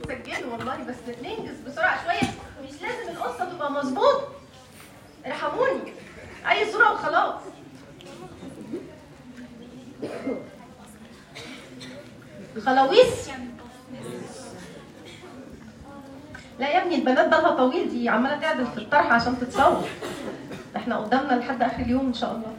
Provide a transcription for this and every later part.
بتسجلوا والله، بس ننجز بسرعه شويه، مش لازم القصه تبقى مظبوطه. ارحموني، اي صوره وخلاص. خلاويص؟ لا يا ابني، البنات بالها طويل، دي عماله تعدل في الطرح عشان تتصور. احنا قدامنا لحد اخر اليوم ان شاء الله.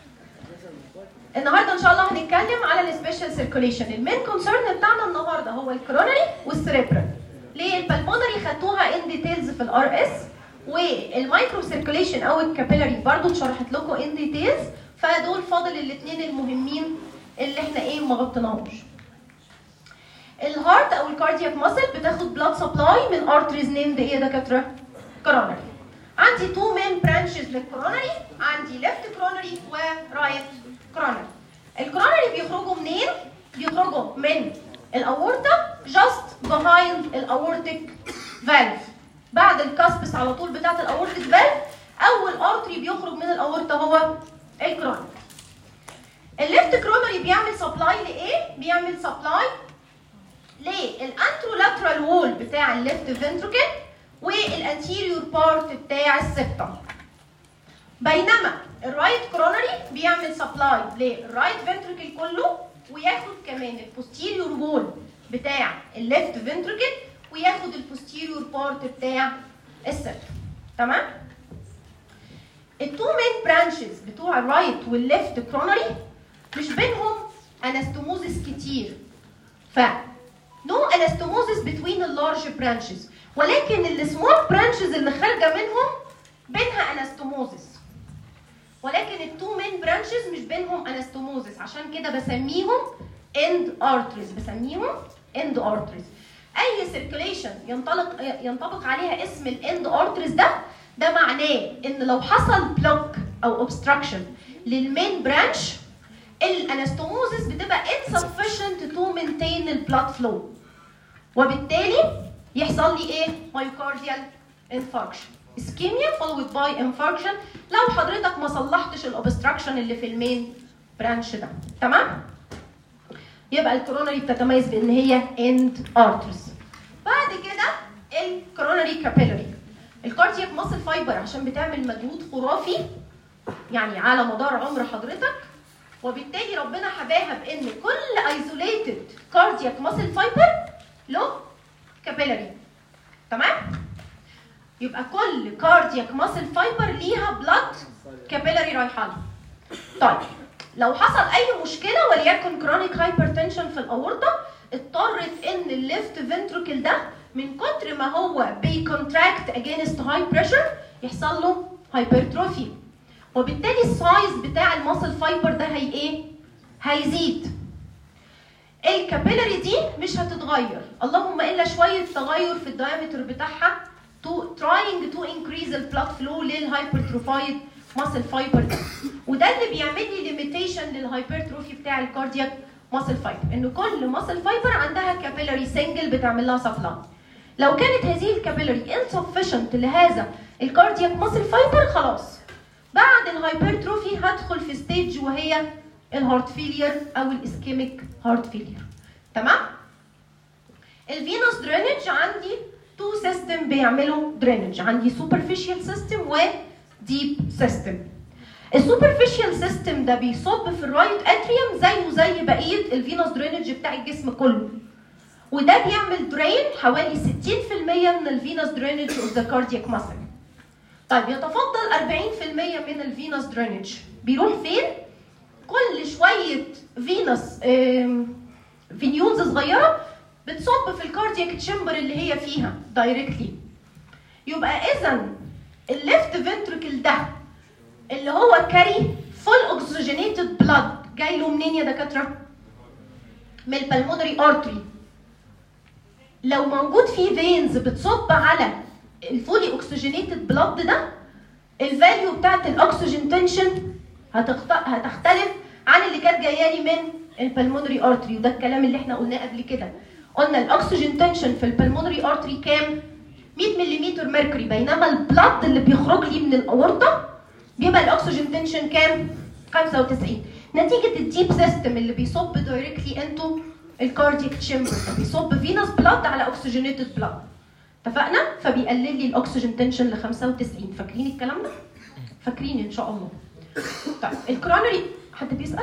النهارده ان شاء الله هنتكلم على السبيشال سيركوليشن. المين كونسيرن بتاعنا النهارده هو الكورونري والسيريبرال. ليه؟ البلمونري خدتوها ان ديتيلز في الار اس، والمايكرو سيركوليشن او الكابيلاري برضو اتشرحت لكم ان ديتيلز، فدول فاضل الاثنين المهمين اللي احنا ما غطيناهمش. الهارت او الكاردياك ماسل بتاخد بلاد سبلاي من ارتريز نيمد ايه يا دكاتره؟ كورونري. عندي تو مين برانشز للكورونري، عندي ليفت كورونري ورايت كورونري. الكورونري بيخرجوا منين؟ بيخرجوا من الاورتا جاست بيهايند الاورتيك فالف، بعد الكاسبس على طول بتاعت الاورتيك فالف. اول ارتري بيخرج من الاورتا هو الكورونري. الليفت كورونري بيعمل سبلاي لايه؟ بيعمل سبلاي للانترولاترال وول بتاع الليفت فنتركل والانتيريور بارت بتاع السبتم. بينما الرايت كورونري بيعمل سبلاي للرايت فنتركل كله، وياخد كمان البوستيريور وول بتاع الليفت فنتركل، وياخد البوستيريور بارت بتاع السبتم. تمام؟ التو مين برانشز بتوع الرايت والليفت كورونري مش بينهم انستوموزس كتير، ف no anastomosis between the large branches، ولكن السمول برانشز اللي خارجه منهم بينها انستوموزس، ولكن التو مين برانشز مش بينهم انستوموزس، عشان كده بسميهم اند ارتريز، بسميهم اند ارتريز. اي سيركيليشن ينطبق عليها اسم الاند ارتريز ده معناه ان لو حصل بلوك او اوبستراكشن للمين برانش، الانستوموزس بتبقى insufficient to maintain البلاد فلو، وبالتالي يحصل لي ايه؟ مايوكارديال انفاركشن، اسكيميا followed by infarction لو حضرتك ما صلحتش الاوبستراكشن اللي في المين برانش ده. تمام؟ يبقى الكورونري بتتميز بان هي اند ارتريز. بعد كده الكورونري كابيلاري. الكاردياك ماسل فايبر عشان بتعمل مجهود خرافي يعني على مدار عمر حضرتك، وبالتالي ربنا حباها بان كل ايزوليتد كاردياك ماسل فايبر له كابيلاري. تمام؟ يبقى كل كاردياك ماسل فايبر ليها بلاد كابيلاري رايحه لها. طيب لو حصل اي مشكله وليكن كرونيك هايبرتنشن في الاورطه، اضطرت ان الليفت فنتركل ده من كتر ما هو بيكونتراكت اجينست هاي بريشر يحصل له هايبرتروفي، وبالتالي السايز بتاع الماسل فايبر ده هي ايه؟ هيزيد. الكابيلاري دي مش هتتغير، اللهم الا شويه تغير في الدايمتر بتاعها trying to increase the blood flow للهايبرتروفايد ماسل فايبر ده، وده اللي بيعمل لي ليميتيشن للهايبرتروفي بتاع الكاردياك ماسل فايبر، ان كل ماسل فايبر عندها كابيلاري سنجل بتعمل لها سبلاي. لو كانت هذه الكابيلاري insufficient لهذا الكاردياك ماسل فايبر، خلاص بعد الهايبرتروفي هدخل في ستيج وهي الهارت فيلير او الاسكيميك هارت فيلير. تمام؟ الفينوس درينج عندي تو سيستم بيعملوا درينج، عندي سوبرفيشال سيستم وديب سيستم. السوبرفيشال سيستم ده بيصب في الرايت اتريوم زيه زي بقيه الفينوس درينج بتاع الجسم كله، وده بيعمل درين حوالي 60% من الفينوس درينج اوف ذا كاردياك ماسل. طيب يتفضل 40% من الفينوس درينج بيروح فين؟ كل شويه فينيولز صغيره بتصب في الكاردياك تشامبر اللي هي فيها دايركتلي. يبقى اذا الليفت فنتركل ده اللي هو كاري فول اوكسجينيتد بلاد جاي له منين يا دكاتره؟ من البلمونري ارتري. لو موجود فيه فينز بتصب على الفولي اوكسجينيتد بلاد ده، الفاليو بتاعت الاكسجين تنشن هتختلف عن اللي كانت جايه لي من البلمونري ارتري، وده الكلام اللي احنا قلناه قبل كده. قلنا الاكسجين تنشن في البلمونري ارتري كام؟ 100 ملم ميركوري، بينما البلد اللي بيخرج لي من الاورطه بيبقى الاكسجين تنشن كام؟ 95. نتيجه الديب سيستم اللي بيصب دايركتلي انتو الكاردياك تشامبر بيصب فينوس بلاد على اوكسجينيتد بلاد. اتفقنا؟ فبيقلل لي الاكسجين تنشن ل 95. فاكرين الكلام ده؟ فاكرين ان شاء الله. طيب الكرونري، حد بيسال؟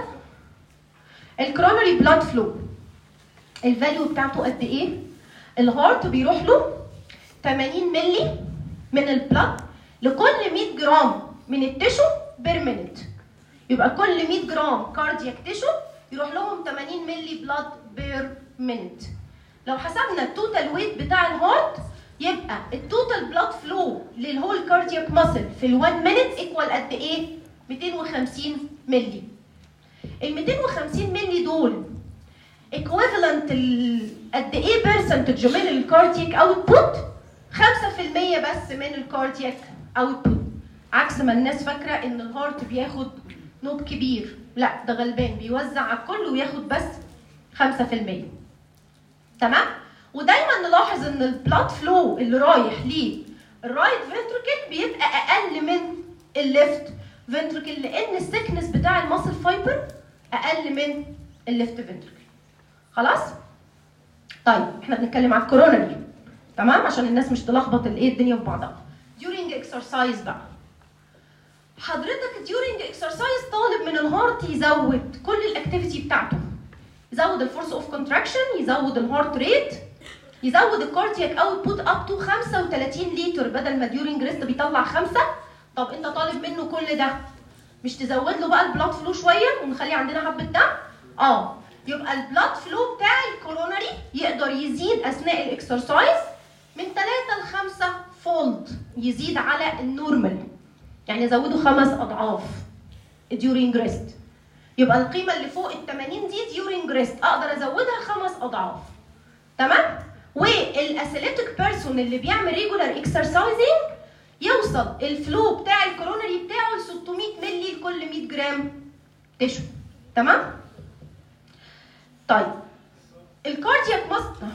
الكرونري بلاد فلو الفاليو بتاعته قد ايه؟ الهارت بيروح له 80 مللي من البلاد لكل 100 جرام من التيشو بير مينيت. يبقى كل 100 جرام كاردياك تيشو يروح لهم 80 مللي بلاد بير مينيت. لو حسبنا التوتال ويت بتاع الهارت يبقى التوتال بلاد فلو للهول كاردياك ماسل في ال1 مينيت ايكوال قد ايه؟ 250 مللي. ال 250 مللي دول ايكويفالنت قد ايه برسنتج من الكاردياك اوتبوت؟ 5% بس من الكاردياك اوتبوت. عكس ما الناس فاكره ان الهارت بياخد نوب كبير، لا ده غلبان بيوزع على الكل وياخد بس 5%. تمام؟ ودايما نلاحظ ان البلاد فلو اللي رايح للرايت فنتركل بيبقى اقل من الليفت فنتركل لان السكنس بتاع الماسل فايبر اقل من الليفت فنتركل. خلاص؟ طيب احنا بنتكلم على الكورونري، تمام؟ عشان الناس مش تلخبط الايه الدنيا في بعضها. during exercise بقى حضرتك during exercise طالب من الهارت يزود كل الاكتيفيتي بتاعته، يزود الفورس اوف كونتراكشن، يزود الهارت ريت، يزود الكاردياك اوتبوت اب تو 35 لتر بدل ما during ريست بيطلع 5. طب انت طالب منه كل ده، مش تزود له بقى البلاد فلو شويه ونخلي عندنا حبه دم؟ يبقى البلاد فلو بتاع الكورونري يقدر يزيد اثناء الاكسرسايز من 3 ل 5 فولد، يزيد على النورمال، يعني ازوده 5 اضعاف during rest. يبقى القيمه اللي فوق ال 80 دي during rest اقدر ازودها 5 اضعاف. تمام؟ والاسيليتيك بيرسون اللي بيعمل ريجولار اكسرسايزنج يوصل الفلو بتاع الكورونري بتاعه ل 600 مللي لكل 100 جرام تشو. تمام؟ طيب الكاردياك ماسل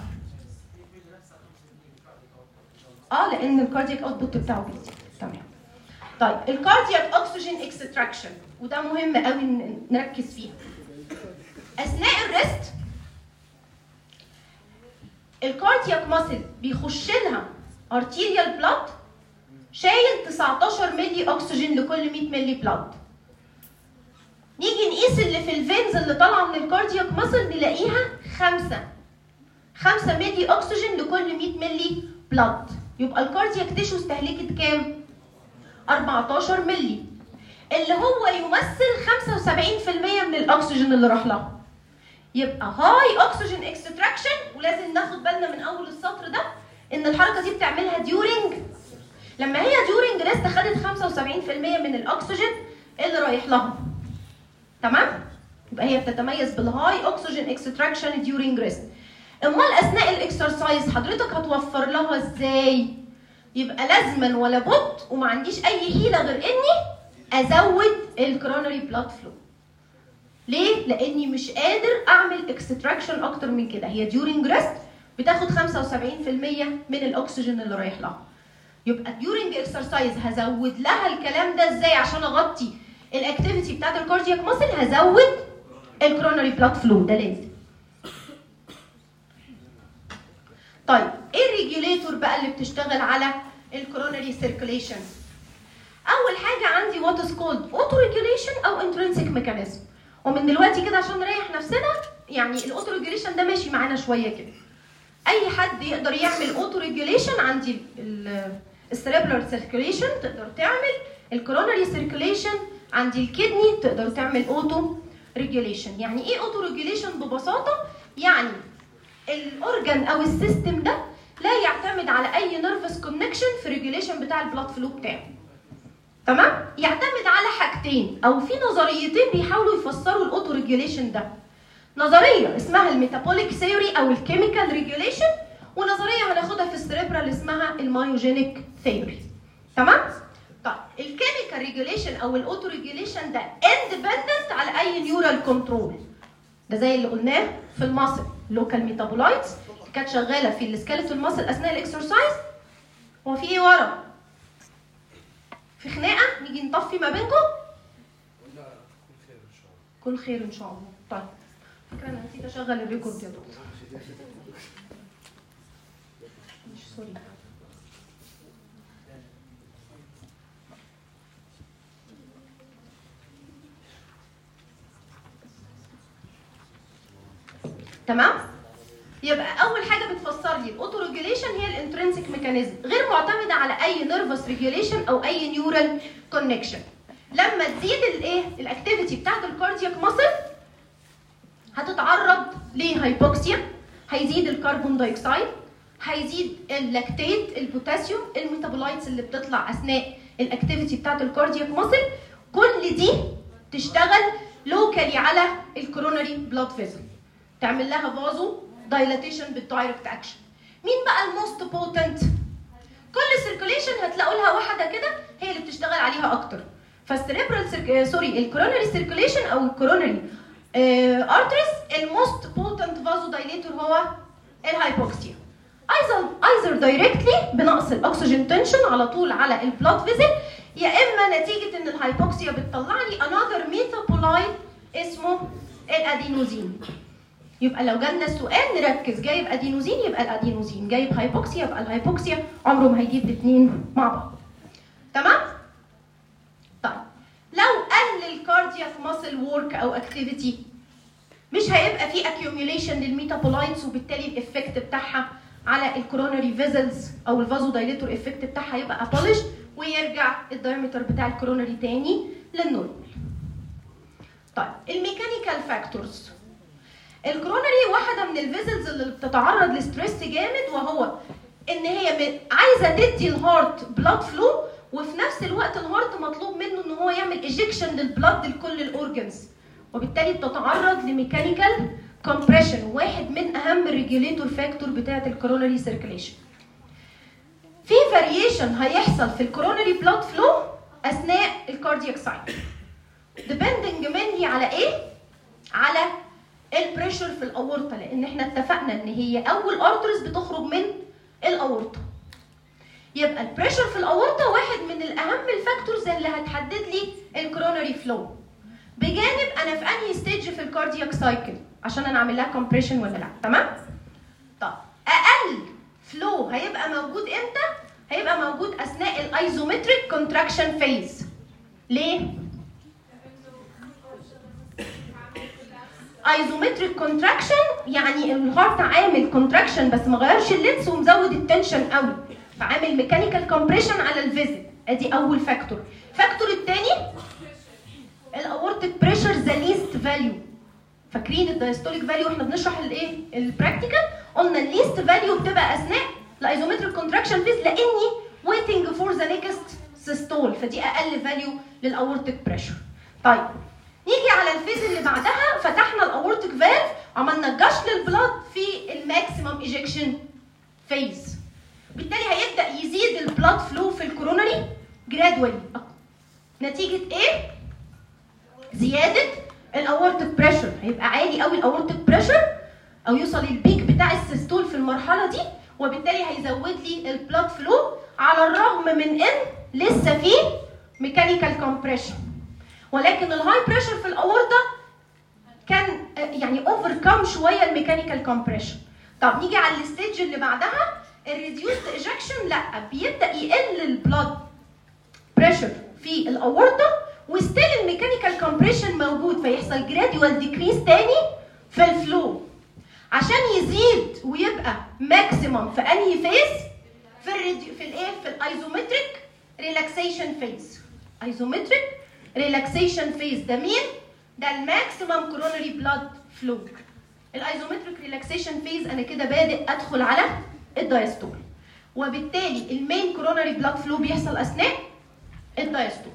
لان الكاردياك اوتبوت بتاعه بيزيد. تمام. طيب الكاردياك اوكسجين اكستراكشن، وده مهم قوي نركز فيه. اثناء الريست الكاردياك ماسل بيخش لها ارتيريال بلاد شايل 19 مللي اكسجين لكل 100 مللي بلاد. نيجي نقيس اللي في الفينز اللي طالعه من الكاردياك ماسل نلاقيها 5 مللي اكسجين لكل 100 مللي بلاد. يبقى الكاردياك تيشو استهلكت كام؟ 14 مللي، اللي هو يمثل 75% من الاكسجين اللي راح لها. يبقى هاي اكسجين اكستراكشن، ولازم ناخد بالنا من اول السطر ده ان الحركه دي بتعملها ديورنج، لما هي ديورنج ريست خدت 75% من الاكسجين اللي رايح لها. تمام؟ يبقى هي بتتميز بالهاي اكسجين اكستراكشن ديورنج ريست. امال اثناء الاكسرسايز حضرتك هتوفر لها ازاي؟ يبقى لازما ولا بد وما عنديش اي حيله غير اني ازود الكرونري بلاد فلو. ليه؟ لاني مش قادر اعمل اكستراكشن اكتر من كده. هي ديورنج ريست بتاخد 75% من الاكسجين اللي رايح لها. يبقى ديورنج اكسرسايز هزود لها الكلام ده ازاي عشان اغطي الاكتيفيتي بتاعت الكاردياك ماسل؟ هزود الكرونري بلاد فلو، ده لازم. طيب ايه الريجوليتور بقى اللي بتشتغل على الكرونري سيركيليشن؟ اول حاجه عندي وات از كولد اوتو ريجوليشن او انترنسيك ميكانيزم. ومن دلوقتي كده عشان نريح نفسنا، يعني الاوتو ريجوليشن ده ماشي معانا شويه كده. اي حد يقدر يعمل اوتو ريجوليشن. عندي السيريبرال سيركيليشن تقدر تعمل، الكرونري سيركيليشن عندي الكدني تقدر تعمل اوتو ريجوليشن. يعني ايه اوتو ريجوليشن ببساطه؟ يعني الاورجن او السيستم ده لا يعتمد على اي نيرفس كونكشن في الريجوليشن بتاع البلاد فلو بتاعه. تمام؟ يعتمد على حاجتين او في نظريتين بيحاولوا يفسروا الاوتو ريجوليشن ده. نظريه اسمها الميتابوليك ثيوري او الكيميكال ريجوليشن، ونظريه هناخدها في السيريبرال اسمها المايوجينيك ثيوري. تمام؟ طيب الكيميكال ريجوليشن او الاوتو ريجوليشن ده اندبندنت على اي نيورال كنترول. ده زي اللي قلناه في الماسل، لوكال ميتابولايتس كانت شغاله في السكيلتال ماسل اثناء الاكسرسايز. هو في ايه ورا؟ في خناقه نيجي نطفي ما بينكم؟ لا، كل خير ان شاء الله. كل خير ان شاء الله. طيب فكرة انا نسيت اشغل الريكورد يا دكتور. مش سوري. تمام؟ يبقى اول حاجه بتفسر لي الاوتو ريجوليشن هي الانترنسيك ميكانيزم، غير معتمده على اي نيرفس ريجوليشن او اي نيورال كونكشن. لما تزيد الايه الاكتيفيتي بتاعت الكاردياك ماسل هتتعرض لهايبوكسيا، هيزيد الكربون دايوكسيد، هيزيد اللاكتيت، البوتاسيوم، الميتابولايتس اللي بتطلع اثناء الاكتيفيتي بتاعت الكاردياك ماسل. كل دي تشتغل لوكالي على الكوروناري بلاد فيزل، تعمل لها فازو دايلاتيشن بالدايركت اكشن. مين بقى الموست بوتنت؟ كل سيركوليشن هتلاقوا لها واحده كده هي اللي بتشتغل عليها اكتر. فالسريبرال سوري الكوروناري سيركوليشن او الكوروناري ارتريز الموست بوتنت فازو دايليتور هو الهايبوكسيا. ايزر دايركتلي بنقص الاكسجين تنشن على طول على البلاد فيزل، يا اما نتيجه ان الهايبوكسيا بتطلع لي انذر ميتابولايت اسمه الادينوزين. يبقى لو جالنا السؤال نركز، جايب ادينوزين يبقى الادينوزين، جايب هايبوكسيا يبقى الهايبوكسيا، عمره ما هيجيب الاثنين مع بعض. تمام؟ طيب لو قل الكاردياك ماسل وورك او اكتيفيتي مش هيبقى في اكيوميوليشن للميتابولايتس، وبالتالي الافكت بتاعها على الكوروناري فيزلز او الفازو دايليتور افكت بتاعها يبقى ابولش، ويرجع الدايمتر بتاع الكوروناري تاني للنورمال. طيب الميكانيكال فاكتورز. الكوروناري واحده من الفيزلز اللي بتتعرض لستريس جامد، وهو ان هي عايزه تدي الهارت بلاد فلو، وفي نفس الوقت الهارت مطلوب منه ان هو يعمل ايجكشن للبلاد لكل الاورجنز، وبالتالي بتتعرض لميكانيكال كومبريشن، واحد من اهم الريجوليتور فاكتور بتاعه الكوروناري سيركيليشن. في فاريشن هيحصل في الكوروناري بلاد فلو اثناء الكاردياك سايكل، ديبندنج منلي على ايه؟ على البريشر في الاورطه، لان احنا اتفقنا ان هي اول ارترز بتخرج من الاورطه. يبقى البريشر في الاورطه واحد من الاهم الفاكتورز اللي هتحدد لي الكوروناري فلو، بجانب انا في انهي ستيج في الكاردياك سايكل عشان انا اعمل لها كومبريشن ولا لا. تمام؟ طب اقل فلو هيبقى موجود امتى؟ هيبقى موجود اثناء الايزومتريك كونتراكشن فيز. ليه؟ ايزومتريك كونتراكشن يعني الهارت عامل كونتراكشن بس ما غيرش اللينس ومزود التنشن قوي، فعامل ميكانيكال كومبريشن على الفيزل. ادي اول فاكتور. الفاكتور الثاني الاورتيك بريشر ذا ليست فاليو. فاكرين الدايستوليك فاليو احنا بنشرح الايه؟ البراكتيكال، قلنا الليست فاليو بتبقى اثناء الايزومتريك كونتراكشن فيز لاني ويتنج فور ذا نيكست سيستول، فدي اقل فاليو للاورتيك بريشر. طيب نيجي على الفيز اللي بعدها، فتحنا الاورتيك فالف، عملنا جاش للبلاد في الماكسيمم ايجكشن فيز، بالتالي هيبدا يزيد البلاد فلو في الكوروناري جرادوالي. نتيجه ايه؟ زياده الاورتيك بريشر، هيبقى عالي قوي الاورتيك بريشر او يوصل البيك بتاع السيستول في المرحله دي، وبالتالي هيزود لي البلاد فلو على الرغم من ان لسه في ميكانيكال كومبريشن. ولكن الهاي بريشر في الاورطه كان يعني اوفركم شويه الميكانيكال كومبريشن. طب نيجي على الستيج اللي بعدها الريديوست ايجكشن، لا بيبدا يقل البلاد بريشر في الاورطه وستيل الميكانيكال كومبريشن موجود، فيحصل جراديوال ديكريس تاني في الفلو عشان يزيد ويبقى ماكسيمم في انهي فيز؟ في الايه؟ في الايزومتريك ريلاكسيشن فيز. ايزومتريك ريلاكسيشن فيز ده مين؟ ده الماكسيمم كوروناري بلاد فلو. الايزومتريك ريلاكسيشن فيز انا كده بادئ ادخل على الدايستول، وبالتالي المين كوروناري بلاد فلو بيحصل اثناء الدايستول.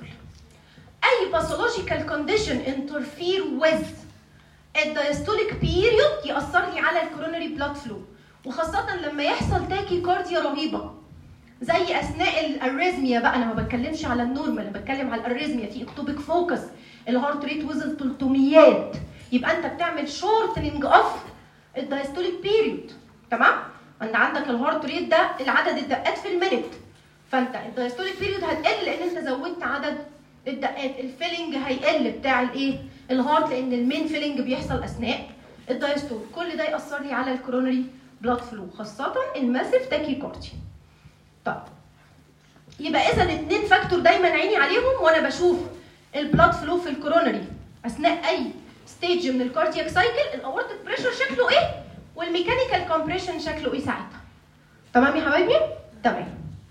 اي باثولوجيكال كونديشن انترفير ويز الدايستوليك بيريود ياثر لي على الكوروناري بلاد فلو، وخاصه لما يحصل تاكي كارديا رهيبه زي اثناء الاريزميا. بقى انا ما بتكلمش على النورمال، انا بتكلم على الاريزميا في اكتوبيك فوكس، الهارت ريت وصل 300، يبقى انت بتعمل شورتنج اوف الدايستوليك بيريود. تمام؟ انت عندك الهارت ريت ده العدد الدقات في المينت، فانت الدايستوليك بيريود هتقل لان انت زودت عدد الدقات. الفيلنج هيقل بتاع الايه؟ الهارت، لان المين فيلنج بيحصل اثناء الدايستول، كل ده ياثر لي على الكورونري بلاد فلو، خاصه الماسيف تاكيكارديا. طيب يبقى اذا 2 فاكتور دايما عيني عليهم وانا بشوف البلاد فلو في الكورونري اثناء اي ستيج من الكاردياك سايكل، الاورتيك بريشر شكله ايه والميكانيكال كومبريشن شكله ايه ساعتها. تمام يا حبايبي؟ تمام.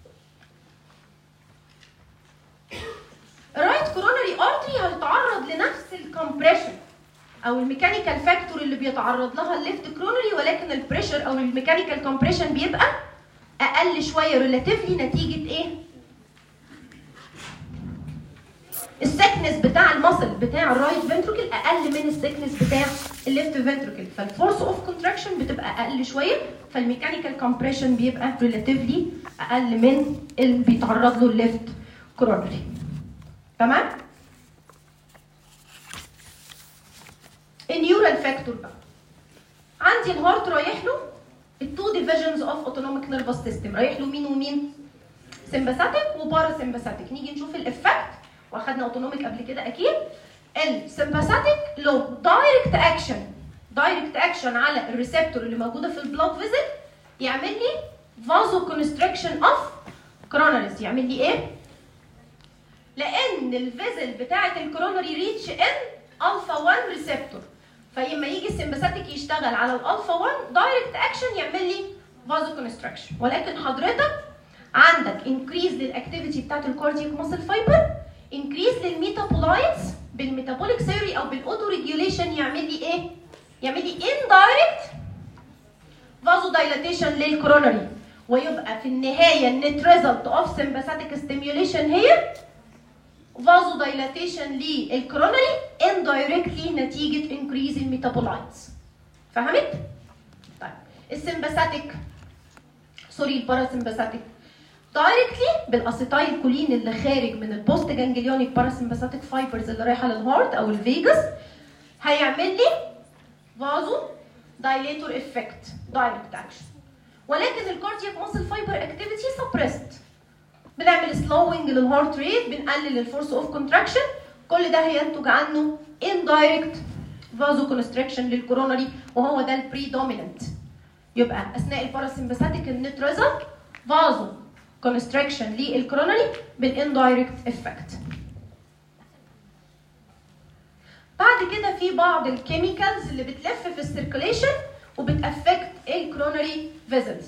الرايت كورونري ارتري هيتعرض لنفس الكومبريشن او الميكانيكال فاكتور اللي بيتعرض لها الليفت كورونري، ولكن البريشر او الميكانيكال كومبريشن بيبقى اقل شويه ريلاتيفلي نتيجه ايه؟ السكنس بتاع المصل بتاع الرايت فنتركل اقل من السكنس بتاع الليفت فنتركل، فالفورس اوف كونتراكشن بتبقى اقل شويه، فالميكانيكال كومبريشن بيبقى ريلاتيفلي اقل من اللي بيتعرض له الليفت كورونري. تمام؟ النيورال فاكتور بقى عندي الهارت رايح له التو ديفيجنز اوف اوتونوميك نيرفس سيستم، رايح له مين ومين؟ سمباثيك وبارا سمباثيك. نيجي نشوف الافكت، واخدنا اوتونوميك قبل كده اكيد. السمباثيك له دايركت اكشن على الريسبتور اللي موجوده في البلاد فيزل، يعمل لي فازو كونستريكشن اوف كوروناريز. يعمل لي ايه؟ لان الفيزل بتاعه الكوروناري ريتش ان الفا 1 ريسبتور، فلما يجي السمباثيك يشتغل على الالفا 1 دايركت اكشن يعمل لي فازو كونستريكشن. ولكن حضرتك عندك انكريز للاكتيفيتي بتاعت الكاردياك ماسل فايبر، انكريز للميتابولايتس بالميتابوليك ثيوري او بالاوتو ريجوليشن، يعمل لي ايه؟ يعمل لي اندايركت فازو دايلاتيشن للكورونري، ويبقى في النهايه النت ريزلت اوف سمباثيك ستيميوليشن هي فازو دايلاتيشن للكورونري اندايركتلي نتيجه انكريز الميتابولايتس. فهمت؟ طيب الباراسمباثيك دايركتلي بالاسيتايل كولين اللي خارج من البوست جانجليونيك باراسمباثيك فايبرز اللي رايحه للهارت او الفيجاس، هيعمل لي فازو دايليتور افكت دايركت اكشن. ولكن الكاردياك ماسل فايبر اكتيفيتي سبريست، بنعمل سلوينج للهارت ريت، بنقلل الفورس اوف كونتراكشن، كل ده هينتج عنه اندايركت فازو كونستريكشن للكورونري، وهو ده البريدوميننت. يبقى اثناء الباراسمباثيك النت ريزلت فازو كونستريكشن للكورونري بالاندايركت افكت. بعد كده في بعض الكيميكالز اللي بتلف في السيركيليشن وبتافكت الكورونري فيزلز،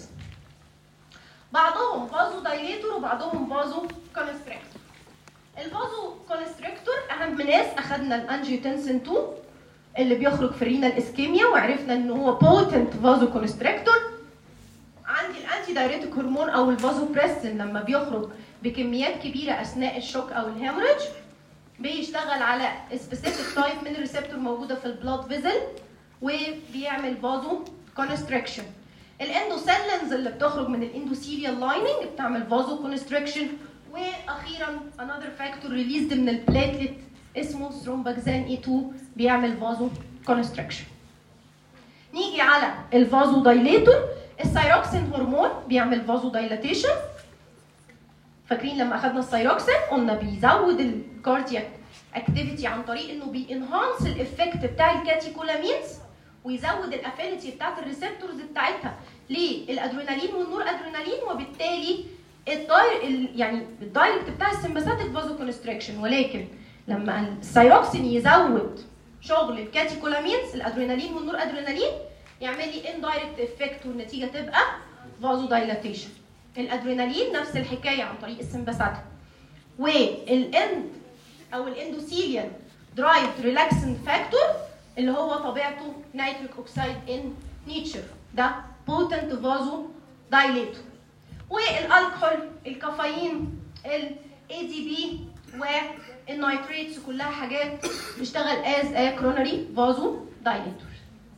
بعضهم فازو دايليتور وبعضهم فازو كونستريكتور. الفازو كونستريكتور اهم ناس اخذنا الانجيوتنسين 2 اللي بيخرج في رينال اسكيميا، وعرفنا ان هو بوتنت فازو كونستريكتور. عندي الانتي دايريتيك هرمون او الفازوبريسين لما بيخرج بكميات كبيره اثناء الشوك او الهيموريدج بيشتغل على سبيسيفيك تايب من الريسبتور موجوده في البلاد فيزل وبيعمل فازو كونستريكشن. الاندوسيلينز اللي بتخرج من الاندوثيليال لايننج بتعمل فازو كونستريكشن. واخيرا انذر فاكتور ريليزد من البلاتلت اسمه ثرومباكسان اي 2 بيعمل فازو كونستريكشن. نيجي على الفازو دايليتور، الثايروكسين هرمون بيعمل فازو دايلاتيشن. فاكرين لما اخذنا الثايروكسين قلنا بيزود الكاردياك اكتيفيتي عن طريق انه بينهانس الافكت بتاع الكاتيكولامينز ويزود الافينيتي بتاعت الريسبتورز بتاعتها للادرينالين والنور ادرينالين، وبالتالي الدايركت بتاع السمباثيك فازو كونستريكشن. ولكن لما الثايروكسين يزود شغل الكاتيكولامينز الادرينالين والنور ادرينالين يعمل لي اندايركت افكت والنتيجه تبقى فازو دايلاتيشن. الادرينالين نفس الحكايه عن طريق السمباثيك. والاند او الاندوثيليال درايف ريلاكسنت فاكتور اللي هو طبيعته نيتريك اوكسيد ان نيتشر، ده بوتنت فازو دايليتور. والالكحول، الكافيين، الاي دي بي والنيتريتس كلها حاجات بتشتغل از كرونري فازو دايليتور.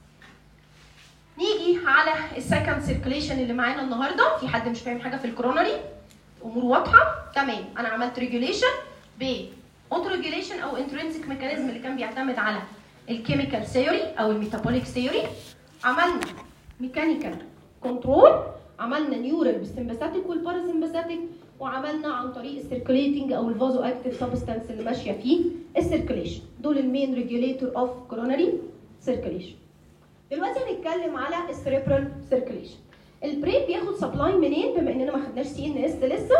نيجي على السكند سيركيليشن اللي معانا النهارده. في حد مش فاهم حاجه في الكرونري؟ امور واضحه؟ تمام. انا عملت ريجوليشن ب اوتو ريجوليشن او انترنسيك ميكانيزم اللي كان بيعتمد على الكيميكال ثيوري او الميتابوليك ثيوري. عملنا ميكانيكال كنترول، عملنا نيورال بالسمباثيك والباراسمباثيك، وعملنا عن طريق السيركيليتنج او الفازو اكتيف سبستانس اللي ماشيه فيه السيركيليشن. دول المين ريجوليتور اوف كورونري سيركيليشن. دلوقتي هنتكلم على السيريبرال سيركيليشن. البرين بياخد سبلاي منين بما اننا ما خدناش سي ان اس لسه؟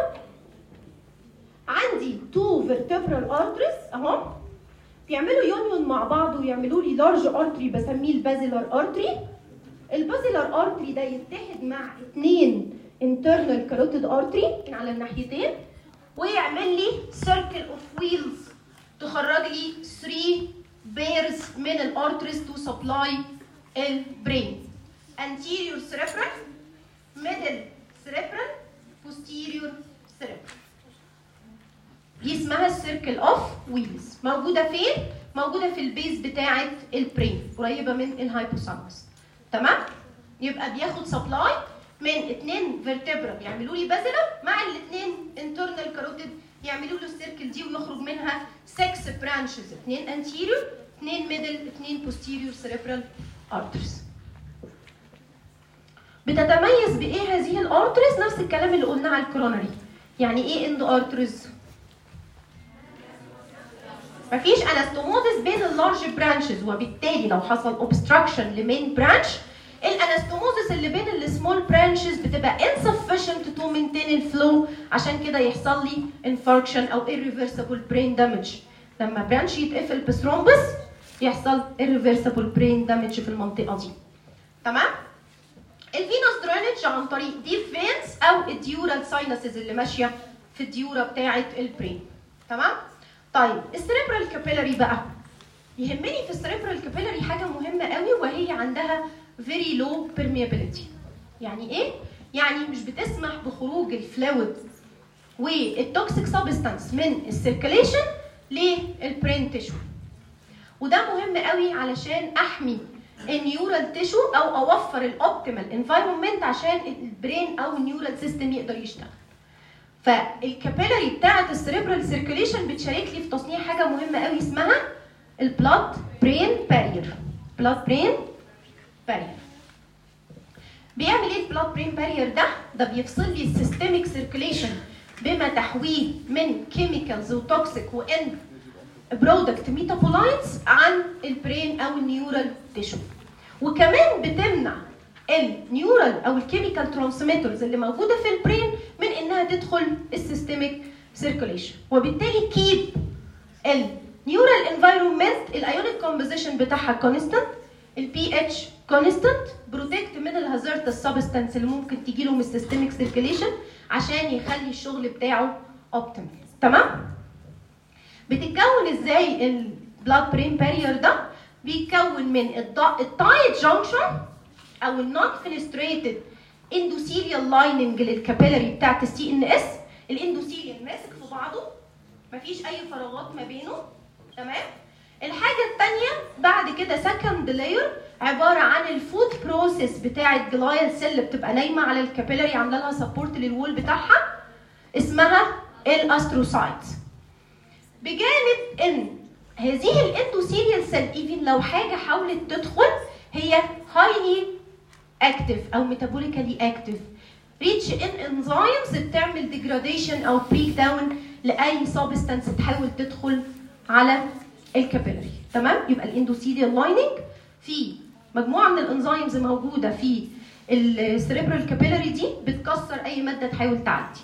عندي 2 فيرتبرال ارتريز اهو بيعملوا يونيون مع بعض ويعملوا لي لارج ارتري بسميه البازيلار ارتري. البازيلار ارتري ده يتحد مع 2 internal carotid artery على الناحيتين ويعمل لي circle of wheels تخرج لي 3 pairs من الارتريز to supply البرين. anterior cerebral, middle cerebral, posterior cerebral. دي اسمها السيركل اوف ويلز. موجوده فين؟ موجوده في البيز بتاعه البرين قريبه من الهايبوثالاموس. تمام؟ يبقى بياخد سبلاي من 2 فيرتبرا يعملوا لي بازيلر مع الاثنين انترنال كاروتيد يعملوا له السيركل دي ويخرج منها 6 برانشز، 2 انتيريور، 2 ميدل، 2 بوستيريور سيريبرال ارترز. بتتميز بايه هذه الارترز؟ نفس الكلام اللي قلناه على الكرونري. يعني ايه اند ارترز؟ مفيش انستوموزس بين اللارج برانشز، وبالتالي لو حصل اوبستراكشن لمين برانش الانستوموزس اللي بين السمول برانشز بتبقى insufficient to maintain الفلو، عشان كده يحصل لي infarction او irreversible brain damage. لما برانش يتقفل بثرومبس يحصل irreversible brain damage في المنطقه دي. تمام؟ الفينوس درينج عن طريق ديب فينز او الديورال ساينسز اللي ماشيه في الديوره بتاعه البرين. تمام؟ طيب السيريبرال كابيلاري بقى يهمني في السيريبرال كابيلاري حاجه مهمه قوي وهي عندها very low permeability. يعني ايه؟ يعني مش بتسمح بخروج الفلويد والتوكسيك سبستانس من السيركيليشن للبرين تيشو. وده مهم قوي علشان احمي النيورال تيشو او اوفر الاوبتيمال انفايرمنت عشان البرين او النيورال سيستم يقدر يشتغل. فالكابيلاري بتاعه السيريبرال سيركيليشن بتشارك لي في تصنيع حاجه مهمه قوي اسمها البلاد برين بارير. بلاد برين بارير بيعمل ايه البلاد برين بارير ده؟ ده بيفصل لي السيستميك سيركيليشن بما تحويه من كيميكالز وتوكسيك وان برودكت ميتابولايتس عن البرين او النيورال تيشو. وكمان بتمنع النيورال او الكيميكال ترانسميترز اللي موجوده في البرين من انها تدخل السيستميك سيركيليشن، وبالتالي كيب النيورال انفايرمنت الايونيك كومبوزيشن بتاعها كونستانت، البي اتش كونستانت، بروتكت من الهازاردس سبستانس اللي ممكن تيجي له من السيستميك سيركيليشن عشان يخلي الشغل بتاعه اوبتيمال. تمام؟ بتتكون ازاي البلاد برين بارير ده؟ بيتكون من التايت جانكشن او النون فينستريتد اندوثيليال لايننج للكابيلاري بتاعت السي ان اس. الاندوثيليال ماسك في بعضه مفيش اي فراغات ما بينه. تمام؟ الحاجه الثانيه بعد كده سكند لاير عباره عن الفود بروسيس بتاعه جلايال سيل بتبقى نايمه على الكابيلاري عامله لها سبورت للوول بتاعها اسمها الاستروسايت. بجانب ان هذه الاندوثيليال سيل ايفن لو حاجه حاولت تدخل هي هايلي اكتف او ميتابوليكالي اكتف ريتش ان انزيمز بتعمل ديجراديشن او بريك داون لاي سبستانس تحاول تدخل على الكابيلاري. تمام؟ يبقى الاندوثيليال لايننج في مجموعه من الانزيمز موجوده في السيريبرال كابيلاري دي بتكسر اي ماده تحاول تعدي.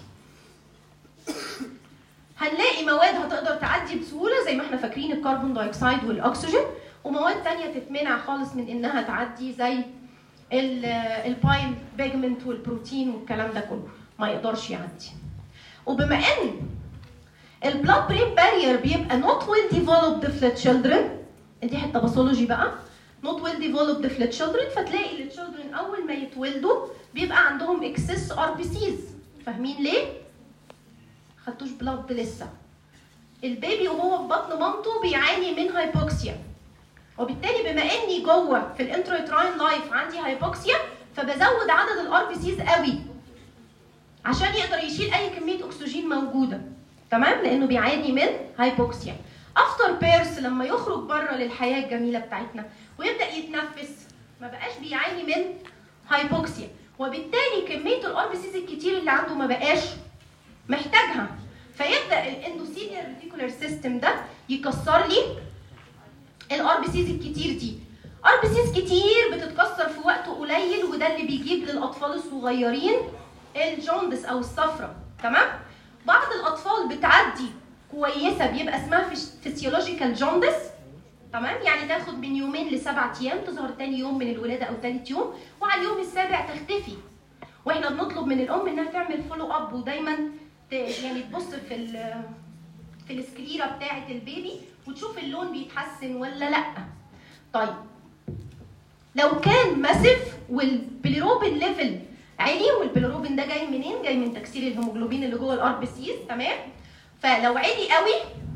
هنلاقي مواد هتقدر تعدي بسهوله زي ما احنا فاكرين الكربون دايوكسيد والاكسجين، ومواد ثانيه تتمنع خالص من انها تعدي زي الباين بيجمنت والبروتين والكلام ده كله ما يقدرش يعدي. وبما ان البلاد برين بارير بيبقى not well developed في children، دي حته باثولوجي بقى، not well developed في children، فتلاقي التشيلدرن اول ما يتولدوا بيبقى عندهم اكسس ار بي سيز. فاهمين ليه؟ خدتوش بلاد لسه. البيبي وهو في بطن مامته بيعاني من هايبوكسيا، وبالتالي بما اني جوه في الانترايتراين لايف عندي هايبوكسيا فبزود عدد الار بي سيز قوي عشان يقدر يشيل اي كميه اكسجين موجوده. تمام؟ لانه بيعاني من هايبوكسيا. افتر بيرس لما يخرج بره للحياه الجميله بتاعتنا ويبدا يتنفس ما بقاش بيعاني من هايبوكسيا، وبالتالي كميه الار بي سيز الكتير اللي عنده ما بقاش محتاجها، فيبدا الاندوثيليال ريتيكولار سيستم ده يكسر لي الار بي سيز الكتير دي. ار بي سيز كتير بتتكسر في وقت قليل، وده اللي بيجيب للاطفال الصغيرين الجوندس او الصفرة. تمام؟ بعض الاطفال بتعدي كويسه بيبقى اسمها فيسيولوجيكال جوندس. تمام؟ يعني تاخد من يومين ل7 ايام، تظهر تاني يوم من الولاده او تالت يوم، وعلى اليوم السابع تختفي. واحنا بنطلب من الام انها تعمل فولو اب، ودايما يعني تبص في السكليره بتاعه البيبي وتشوف اللون بيتحسن ولا لا. طيب لو كان ماسف والبيليروبين ليفل عالي، والبيليروبين ده جاي منين؟ جاي من تكسير الهيموجلوبين اللي جوه الار بي سيز. تمام؟ فلو عالي قوي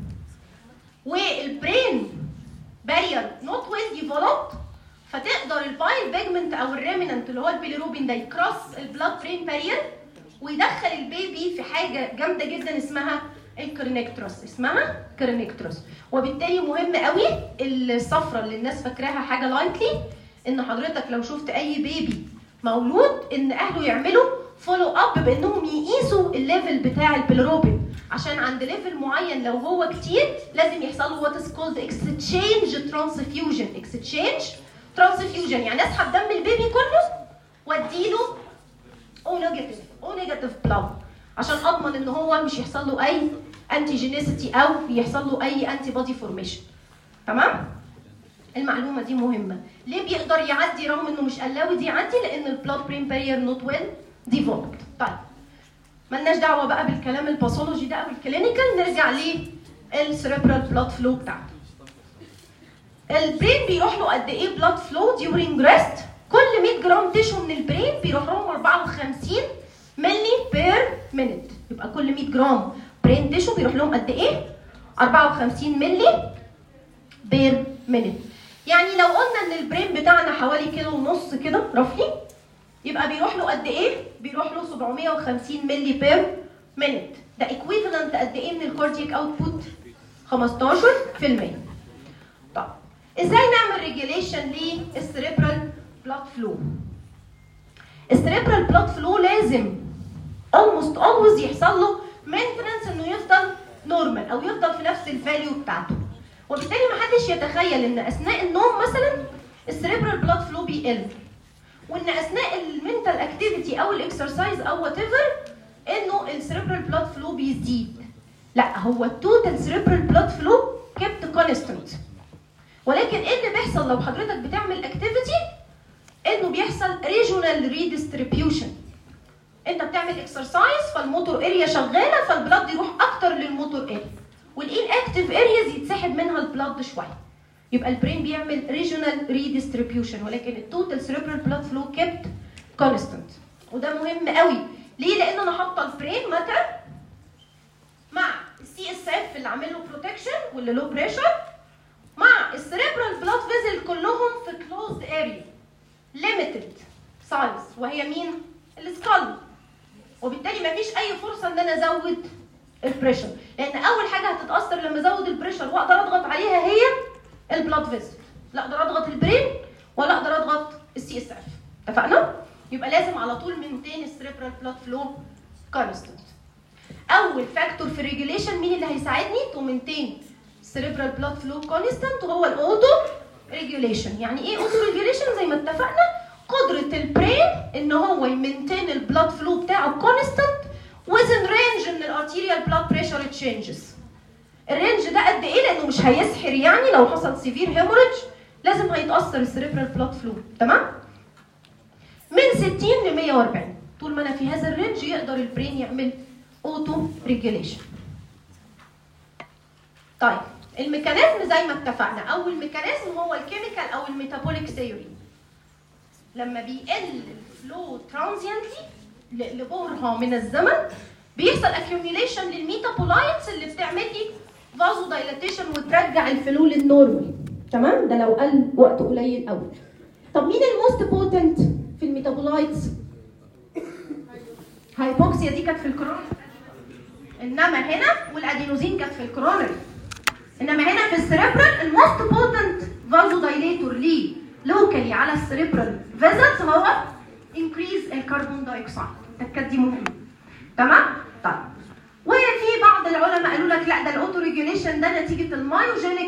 والبرين بارير نوت ويل ديفلوبد، فتقدر البايل بيجمنت او الريمننت اللي هو البيليروبين ده يكروس البلاد برين بارير ويدخل البيبي في حاجه جامده جدا اسمها الكرينكتروس. اسمها كرينكتروس. وبالتالي مهم قوي الصفرة اللي الناس فاكراها حاجه لايتلي، ان حضرتك لو شفت اي بيبي مولود ان اهله يعملوا فولو اب بانهم يقيسوا الليفل بتاع البيليروبين، عشان عند ليفل معين لو هو كتير لازم يحصل له وات از كولد اكستشينج ترانسفيوجن. اكستشينج ترانسفيوجن يعني اسحب دم البيبي كله واديله او نيجاتيف بلاد، عشان اضمن ان هو مش يحصل له اي انتيجينيسيتي او يحصل له اي انتي بودي فورميشن. تمام؟ المعلومه دي مهمه. ليه بيقدر يعدي رغم انه مش الاود يعدي؟ لان البلاد برين بارير نوت ويل ديفلوبد. طيب مالناش دعوه بقى بالكلام الباثولوجي ده او الكلينيكال، نرجع للسيريبرال بلاد فلو بتاعته. البرين بيروح له قد ايه بلاد فلو ديورينج ريست؟ كل 100 جرام تيشو من البرين بيروح لهم 54 ملي بير مينيت. يبقى كل 100 جرام برين تيشو بيروح لهم قد ايه؟ 54 ملي بير مينيت. يعني لو قلنا ان البرين بتاعنا حوالي كيلو ونص كده رفلي، يبقى بيروح له قد ايه؟ بيروح له 750 ملي بير مينيت. ده ايكويفالنت قد ايه من الكاردياك اوتبوت؟ 15%. طب ازاي نعمل ريجيليشن للسيريبرال بلاد فلو؟ السيريبرال بلاد فلو لازم almost always يحصل له maintenance انه يفضل نورمال او يفضل في نفس الفاليو بتاعته. وبالتالي ما حدش يتخيل ان اثناء النوم مثلا السيريبرال بلاد فلو بيقل، وان اثناء المنتال اكتيفيتي او الاكسرسايز او وات ايفر انه السيريبرال بلاد فلو بيزيد. لا، هو التوتال سيريبرال بلاد فلو كيبت كونستنت. ولكن ايه اللي بيحصل لو حضرتك بتعمل اكتيفيتي؟ انه بيحصل ريجونال ريديستريبيوشن. انت بتعمل اكسرسايز فالموتور اريا شغاله فالبلاد يروح اكتر للموتور اريا، والان اكتيف ارياز يتسحب منها البلاد شويه. يبقى البرين بيعمل ريجونال ريديستريبيوشن، ولكن التوتال سيريبرال بلاد فلو كيبت كونستنت. وده مهم قوي. ليه؟ لان انا حاطه البرين ماتر مع السي اس اف اللي عامل له بروتكشن واللي له بريشر، مع السيريبرال بلاد فيزل كلهم في كلوزد اريا ليميتد سايز، وهي مين؟ السكال. وبالتالي مفيش اي فرصه ان انا ازود البريشر، لان اول حاجه هتتاثر لما ازود البريشر واقدر اضغط عليها هي البلاد فيزل. لا اقدر اضغط البرين ولا اقدر اضغط السي اس اف. اتفقنا؟ يبقى لازم على طول مينتين السيريبرال بلاد فلو كونستنت. اول فاكتور في الريجوليشن مين اللي هيساعدني تو مينتين السيريبرال بلاد فلو كونستنت؟ وهو الاوتو ريجوليشن. يعني ايه اوتو ريجوليشن؟ زي ما اتفقنا قدره البرين ان هو يمينتين البلاد فلو بتاعه كونستنت within range من الارتيريال بلاد بريشر تشينجز. الرينج ده قد ايه؟ لانه مش هيسحر، يعني لو حصل سيفير هيموريدج لازم هيتاثر السيريبرال بلاد فلو. تمام؟ من 60 ل 140. طول ما انا في هذا الرينج يقدر البرين يعمل اوتو ريجوليشن. طيب الميكانيزم زي ما اتفقنا، اول ميكانيزم هو الكيميكال او الميتابوليك ثيوري. لما بيقل الفلو ترانزيانتلي لبرهه من الزمن بيحصل اكيوميليشن للميتابولايتس اللي بتعمل لي فازو دايلاتيشن وترجع الفلو للنورمال. تمام؟ ده لو قل وقت قليل قوي. طب مين الموست بوتنت في الميتابولايتس؟ هايبوكسيا دي كانت في الكورونري، انما هنا والادينوزين كانت في الكورونري، انما هنا في السيريبرال الموست بوتنت فازو دايليتور ليه لوكالي على السيريبرال فيزلز هو انكريز الكربون دايوكسيد. التكات دي مهمه. تمام؟ طيب وفي بعض العلماء قالوا لك لا ده الاوتو ريجوليشن ده نتيجه المايوجينيك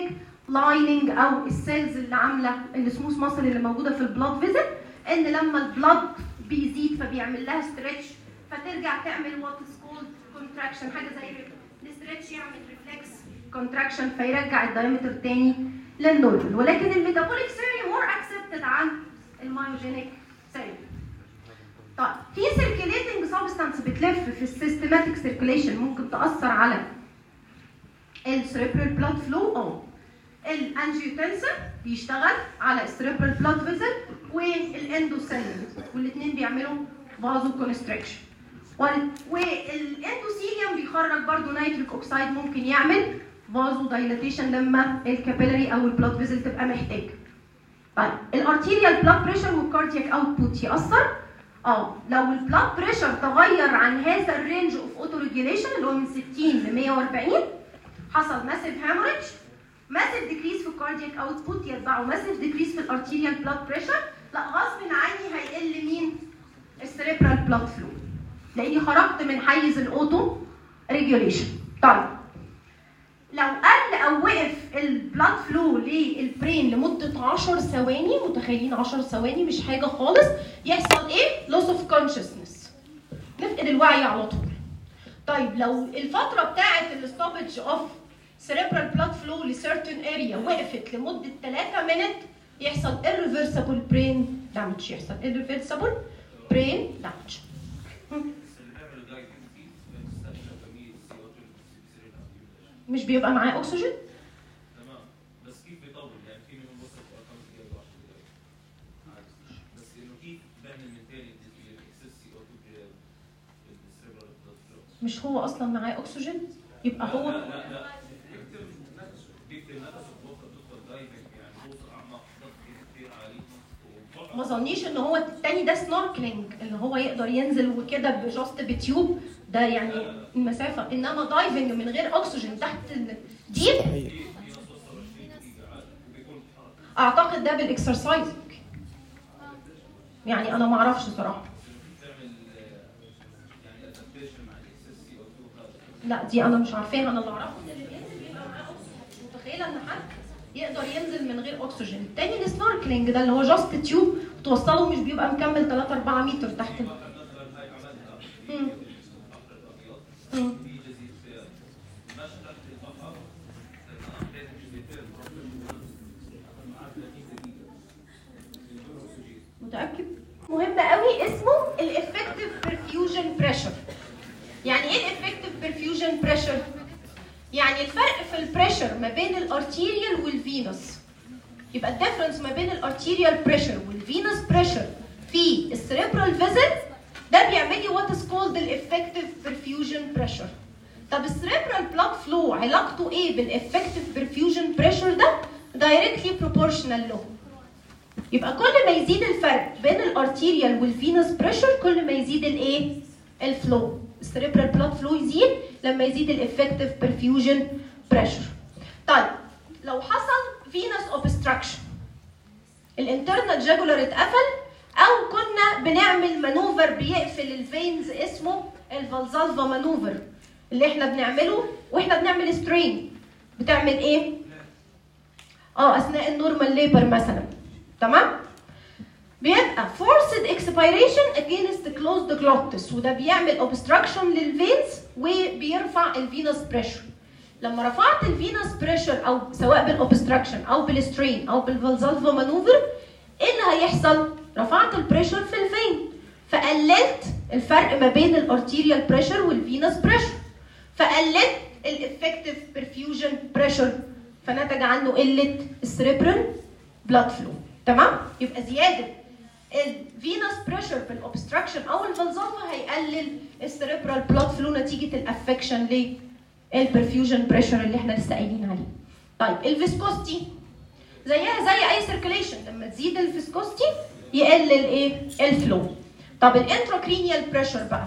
لايننج او السيلز اللي عامله السموث ماسل اللي موجوده في البلاد فيزل، ان لما البلاد بيزيد فبيعمل لها ستريتش فترجع تعمل وات از كولد كونتراكشن، حاجه زي الاستريتش يعمل ريفلكس كونتراكشن فيرجع الدايمتر تاني للنورمال. ولكن الميتابوليك ثيوري مور اكسبتد عن المايوجينيك ثيوري. طيب في سيركيليتنج سبستانس بتلف في السيستماتيك سيركيليشن ممكن تاثر على السيريبرال بلاد فلو. الانجيوتنسين بيشتغل على السيريبرال بلاد فيزل والاندوثيليوم، والاثنين بيعملوا فازو كونستريكشن. والاندوثيليوم بيخرج برضو نيتريك اوكسيد ممكن يعمل فازو دايلاتيشن لما الكابيلاري او البلاد فيزل تبقى محتاجه. طيب الارتيريال بلاد بريشر والكاردياك اوتبوت ياثر؟ لو البلاد بريشر تغير عن هذا الرينج اوف اوتو ريجيوليشن اللي هو من 60 ل 140 حصل ماسيف هاموريدج، ماسيف ديكريس في الكاردياك اوتبوت يتبعه ماسيف ديكريس في الارتيريال بلاد بريشر، لا غصب عني هيقل مين؟ السيريبرال بلاد فلو، لاني خرجت من حيز الاوتو ريجوليشن. طيب لو قل او وقف البلاد فلو للبرين لمده 10 ثواني، متخيلين 10 ثواني مش حاجه خالص، يحصل ايه؟ لوس اوف كونشسنس، نفقد الوعي على طول. طيب لو الفتره بتاعه الستوبج اوف cerebral blood flow لcertain area وقفت لمده 3 مينت يحصل irreversible brain damage، يحصل irreversible brain damage. مش بيبقى معاه اكسجين؟ تمام، بس كيف بيطول؟ يعني في منهم وصل ارقام كثير 10 دقائق عادي، بس انه كيف بنعمل مينتين الاكسس سي او 2 بالسيرفر بلاد فلو؟ مش هو اصلا معاه اكسجين؟ يبقى هو لا بيكتب نفسه بيدخل دايفنج، يعني بوصل اعماق كثير عاليه. ما ظنيش ان هو الثاني ده سنوركلينج اللي هو يقدر ينزل وكده بجاست بتيوب، ده يعني المسافه، انما دايفنج من غير اكسجين تحت الديب اعتقد ده بالاكسرسايزنج، يعني انا ما اعرفش صراحه. لا دي انا مش عارفاها، انا اللي اعرفه ان اللي بينزل بيبقى معاه اكسجين، متخيله ان حد يقدر ينزل من غير اكسجين. التاني السنوركلينج ده اللي هو جاست تيوب توصله مش بيبقى مكمل 3 4 متر تحت. متاكد؟ مهم قوي اسمه الافكتيف برفيوجن بريشر. يعني ايه الافكتيف برفيوجن بريشر؟ يعني الفرق في البريشر ما بين الارتيريال والفينوس. يبقى الديفرنس ما بين الارتيريال بريشر والفينوس بريشر في السيريبرال فيزل ده بيعمل لي وات از كولد الافكتيف برفيوجن بريشر. طب السيريبرال بلاد فلو علاقته ايه بالافكتيف برفيوجن بريشر ده؟ دايركتلي بروبورشنال له. يبقى كل ما يزيد الفرق بين الارتيريال والفينوس بريشر كل ما يزيد الايه؟ الفلو. السيريبرال بلاد فلو يزيد لما يزيد الافكتيف برفيوجن بريشر. طيب لو حصل فينوس اوبستراكشن، الانترنال جاجولار اتقفل، او كنا بنعمل مانوفر بيقفل الفينز اسمه الفالزالفا مانوفر اللي احنا بنعمله واحنا بنعمل سترين، بتعمل ايه؟ اثناء النورمال ليبر مثلا، تمام؟ بيبقى forced expiration against closed glottis، وده بيعمل obstruction للفينز وبيرفع الفينوس بريشر. لما رفعت الفينوس بريشر او سواء بالاوبستراكشن او بالسترين او بالفالزالفا مانوفر، ايه اللي هيحصل؟ رفعت البريشر في الفين، فقللت الفرق ما بين الارتيريال بريشر والفينوس بريشر، فقللت الافكتيف برفيوجن بريشر، فنتج عنه قله السيريبرال بلاد فلو. تمام؟ يبقى زياده الفينوس بريشر في الاوبستراكشن او الفالزالفا هيقلل السيريبرال بلاد فلو نتيجه الافكشن للبرفيوجن بريشر اللي احنا لسه قايلين عليه. طيب الفيسكوستي زيها زي اي سيركيليشن، لما تزيد الفيسكوستي يقلل الايه؟ الفلو. طب الانتراكرينيال بريشر بقى،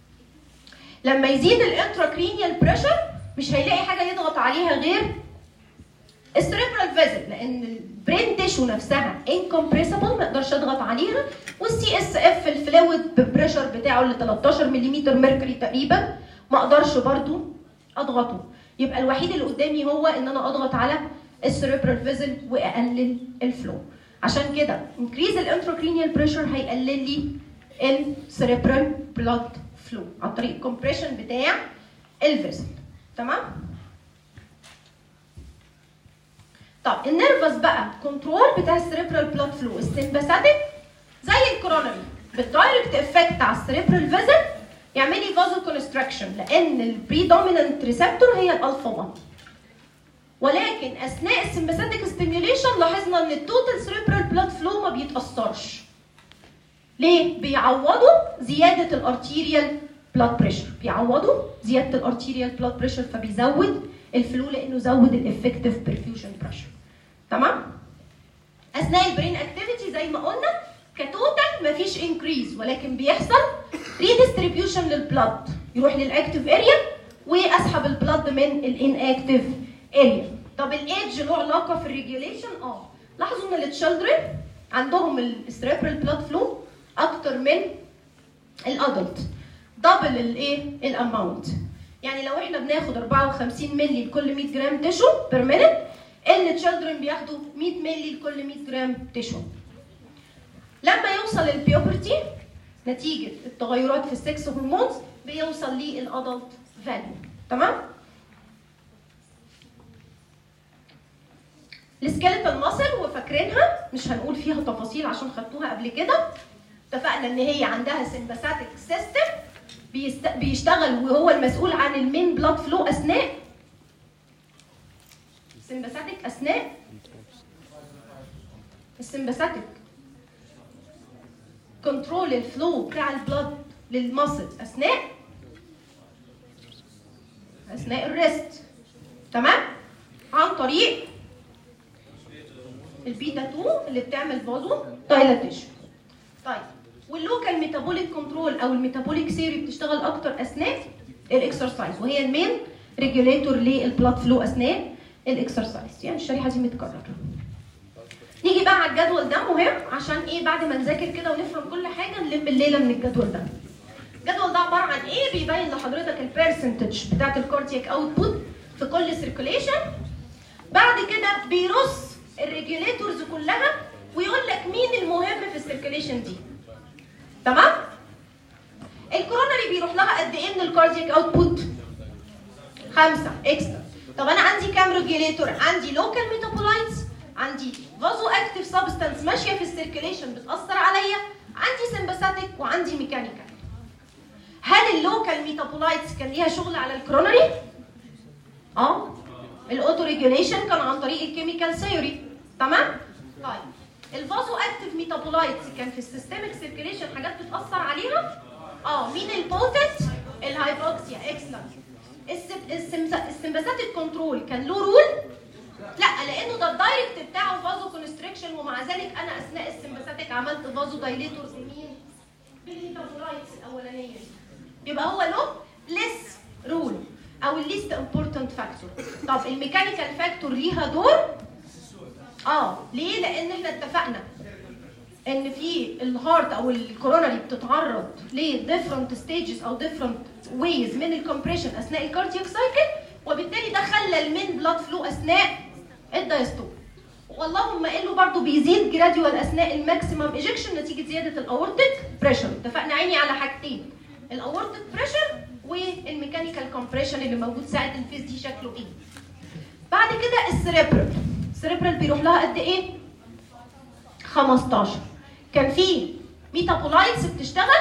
لما يزيد الانتراكرينيال بريشر مش هيلاقي حاجه يضغط عليها غير السيريبرال فيزل، لان البرين تيشو نفسها انكمبريسبل ما اقدرش اضغط عليها، والسي اس اف الفلويد بالبريشر بتاعه اللي 13 ملم ميركوري تقريبا ما اقدرش برضو اضغطه. يبقى الوحيد اللي قدامي هو ان انا اضغط على السيريبرال فيزل واقلل الفلو. عشان كده انكريز الانتراكرينيال بريشر هيقلل لي السيريبرال بلاد فلو عن طريق الكومبريشن بتاع الفيزل. تمام؟ طب النيرفس بقى كنترول بتاع السيريبرال بلاد فلو السمباثيك زي الكورونري بالدايركت افكت على السيريبرال فيزل يعمل لي فازو كونستراكشن لان البريدومينانت ريسبتور هي الالفا 1. ولكن اثناء السمباثيك ستيميوليشن لاحظنا ان التوتال سيريبرال بلاد فلو ما بيتاثرش. ليه؟ بيعوضوا زياده الارتيريال بلاد بريشر، بيعوضوا زياده الارتيريال بلاد بريشر فبيزود الفلو لانه زود الافكتيف برفيوجن بريشر. تمام؟ اثناء البرين اكتيفيتي زي ما قلنا كتوتال مفيش انكريز ولكن بيحصل ريديستريبيوشن للبلاد يروح للاكتيف اريا واسحب البلاد من الاناكتيف اريا. طب الايدج له علاقه في الريجوليشن؟ لاحظوا ان التشيلدرن عندهم السيريبرال بلاد فلو اكتر من الادلت، دبل الايه؟ الاماونت. يعني لو احنا بناخد 54 مللي لكل 100 جرام تيشو بير مينيت، التشيلدرن بياخدوا 100 مللي لكل 100 جرام تيشو. لما يوصل البيوبرتي نتيجه التغيرات في السكس هرمونز بيوصل للادلت فاليو. تمام؟ السكيلتال ماسل وفاكرينها مش هنقول فيها تفاصيل عشان خدتوها قبل كده. اتفقنا ان هي عندها سمباثيك سيستم بيشتغل وهو المسؤول عن المين بلاد فلو اثناء سمباثيك اثناء السمباثيك كنترول الفلو بتاع البلاد للماسل اثناء الريست. تمام؟ عن طريق البيتا 2 اللي بتعمل فازو دايلاتيشن. طيب واللوكال ميتابوليك كنترول او الميتابوليك ثيوري بتشتغل اكتر اثناء الاكسرسايز وهي المين ريجوليتور للبلاد فلو اثناء الاكسرسايز. يعني الشريحه دي متكرره. نيجي بقى على الجدول ده مهم عشان ايه؟ بعد ما نذاكر كده ونفهم كل حاجه نلم الليله من الجدول ده. الجدول ده عباره عن ايه؟ بيبين لحضرتك البرسنتج بتاعت الكاردياك اوتبوت في كل سيركيليشن. بعد كده بيرص الريجوليتورز كلها ويقول لك مين المهم في السيركيليشن دي. تمام؟ الكورونري بيروح لها قد ايه من الكاردياك اوتبوت؟ 5 اكسترا. طب انا عندي كام ريجوليتور؟ عندي لوكال ميتابولايتس، عندي فازو اكتيف سبستانس ماشيه في السيركيليشن بتاثر عليا، عندي سمباثيك وعندي ميكانيكال. هل اللوكال ميتابولايتس كان ليها شغل على الكورونري؟ الاوتو ريجوليشن كان عن طريق الكيميكال ثيوري. تمام؟ طيب الفازو اكتيف ميتابولايتس كان في السيستميك سيركيليشن حاجات بتاثر عليها؟ مين البوتنت؟ الهايبوكسيا. اكسلنت. السمباثيك كنترول كان له رول؟ لا، لانه ده الدايركت بتاعه فازو كونستريكشن ومع ذلك انا اثناء السمباثيك عملت فازو دايليتورز مين؟ بالميتابولايتس الاولانيه دي. يبقى هو له ليس رول او الليست امبورتنت فاكتور. طب الميكانيكال فاكتور ليها دور؟ ليه؟ لان احنا اتفقنا ان في الهارت او الكورونري بتتعرض لديفرنت ستيجز او ديفرنت ويز من الكمبريشن اثناء الكاردياك سايكل، وبالتالي ده خلى المين بلاد فلو اثناء الدايستول. واللهم انه برضه بيزيد جراديوال اثناء الماكسيمم ايجكشن نتيجه زياده الاورتيك بريشر. اتفقنا عيني على حاجتين، الاورتيك بريشر والميكانيكال كومبريشن اللي موجود ساعه الفيز دي شكله ايه. بعد كده السيريبرال بيروح لها قد ايه؟ 15. كان في ميتابولايتس بتشتغل؟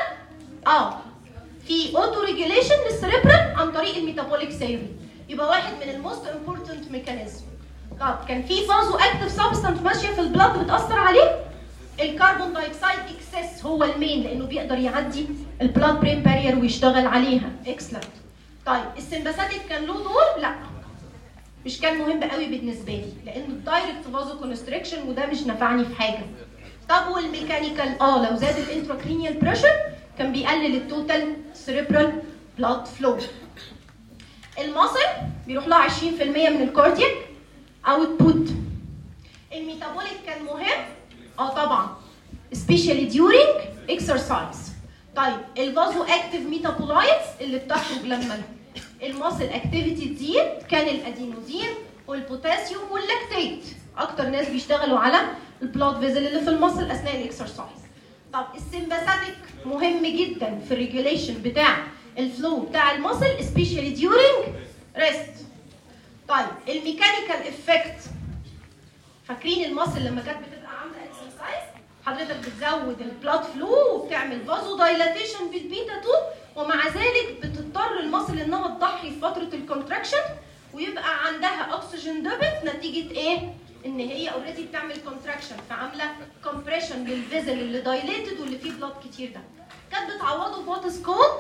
في اوتو ريجوليشن للسيريبرال عن طريق الميتابوليك ثيوري. يبقى واحد من الموست امبورتنت ميكانيزم. طب كان في فازو اكتيف سبستانس ماشيه في البلاد بتاثر عليه؟ الكربون دايوكسيد اكسس هو المين لانه بيقدر يعدي البلاد برين بارير ويشتغل عليها. اكسلنت. طيب السمباثيك كان له دور؟ لا، مش كان مهم قوي بالنسبه لي لانه الدايركت فازو كونستريكشن وده مش نفعني في حاجه. طب والميكانيكال لو زاد الانتراكرينيال بريشر كان بيقلل التوتال سيريبرال بلاد فلو. الماسل بيروح لها 20% من الكاردياك اوتبوت. الميتابوليك كان مهم؟ طبعا especially during exercise. طيب الفازو اكتيف ميتابولايتس اللي بتخرج لما الماسل اكتيفيتي تزيد كان الادينوزين والبوتاسيوم واللاكتيت، اكتر ناس بيشتغلوا على البلاد فيزل اللي في المصل اثناء الاكسرسايز. طب السمباثيك مهم جدا في الريجوليشن بتاع الفلو بتاع المصل especially during rest. طيب الميكانيكال افكت، فاكرين المصل لما كانت بتبقى عامله اكسرسايز حضرتك بتزود البلاد فلو وبتعمل فازو دايلاتيشن بالبيتا 2، ومع ذلك بتضطر المصل انها تضحي في فتره الكونتراكشن ويبقى عندها اكسجين ديبت نتيجه ايه؟ ان هي اوريدي بتعمل كونتراكشن فعامله كومبريشن للفيزل اللي دايليتد واللي فيه بلاد كتير ده. كانت بتعوضه بوات از كولد.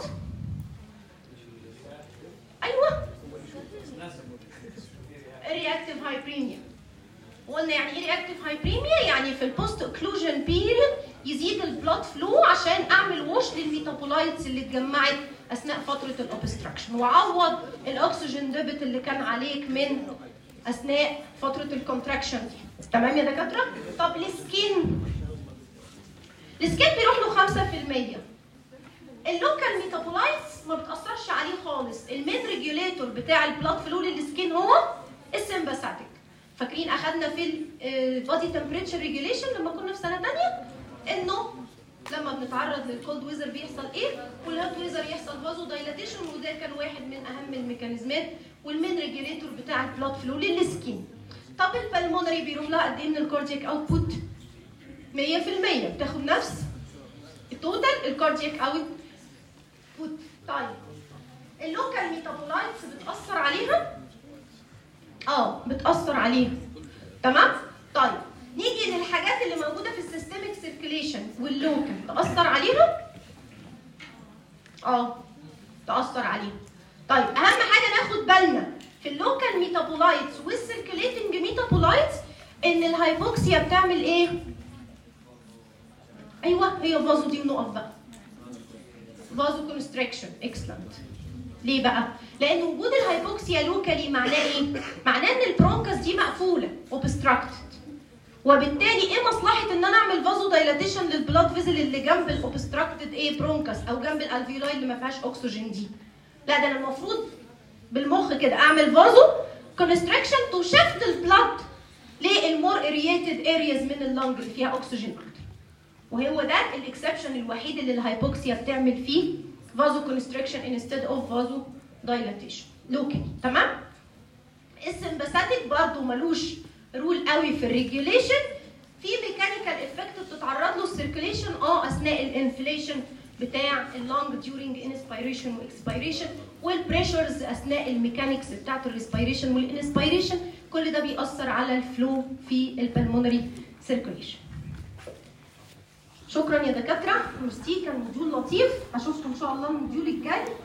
ايوه رياكتيف هايبريميا. وقلنا يعني ايه رياكتيف هايبريميا؟ يعني في البوست اوكلوجن بيريود يزيد البلاد فلو عشان اعمل ووش للميتابولايتس اللي اتجمعت اثناء فتره الاوبستراكشن، وعوض الاكسجين ديبت اللي كان عليك من اثناء فتره الكونتراكشن دي. تمام يا دكاتره؟ طب السكين بيروح له 5%. اللوكال ميتابولايتس ما بتاثرش عليه خالص. المين ريجوليتور بتاع البلاد فلو للسكين هو السمباثيك. فاكرين اخذنا في البادي تمبريتشر ريجوليشن لما كنا في سنه ثانيه انه لما بنتعرض للكولد ويزر بيحصل ايه؟ والهوت ويزر يحصل فازو دايلاتيشن، وده كان واحد من اهم الميكانيزمات والمين ريجوليتور بتاع البلاد فلو للسكين. طب البلمونري بيروح لها قد ايه من الكاردياك اوتبوت؟ 100%، بتاخد نفس التوتال الكاردياك اوتبوت. طيب اللوكال ميتابولايتس بتاثر عليها؟ بتاثر عليها. تمام؟ طيب نيجي للحاجات اللي موجوده في السيستميك سيركيليشن واللوكال، تاثر عليها؟ تاثر عليها. طيب اهم حاجه ناخد بالنا في اللوكال ميتابولايتس والسيركيليتنج ميتابولايتس ان الهايبوكسيا بتعمل ايه؟ ايوه هي فازو دي، ونقف بقى. فازو كونستريكشن. اكسلنت. ليه بقى؟ لان وجود الهايبوكسيا لوكالي معناه ايه؟ معناه ان البرونكاس دي مقفوله اوبستراكتد، وبالتالي ايه مصلحه ان انا اعمل فازو دايلاتيشن للبلاد فيزل اللي جنب الاوبستراكتد برونكاس او جنب الالفيولاي اللي ما فيهاش اكسجين دي؟ لا، ده انا المفروض بالمخ كده اعمل فازو كونستريكشن تو شيفت البلاد للمور اريتد ارياز من اللنج اللي فيها اكسجين اكتر. وهو ده الاكسبشن الوحيد اللي الهايبوكسيا بتعمل فيه فازو كونستريكشن انستيد اوف فازو دايلاتيشن لوكالي. تمام؟ السمباثيك برضه ملوش رول قوي في الريجوليشن. في ميكانيكال افكت بتتعرض له السيركيليشن اثناء الانفليشن بتاع اللونج ديورنج انسبيريشن واكسبيريشن، والبريشرز اثناء الميكانكس بتاعت الريسبيريشن والانسبيريشن، كل ده بيأثر على الفلو في البلمونري سيركيليشن. شكرا يا دكاتره، ميرسي، كان موديول لطيف. اشوفكم ان شاء الله الموديول الجاي.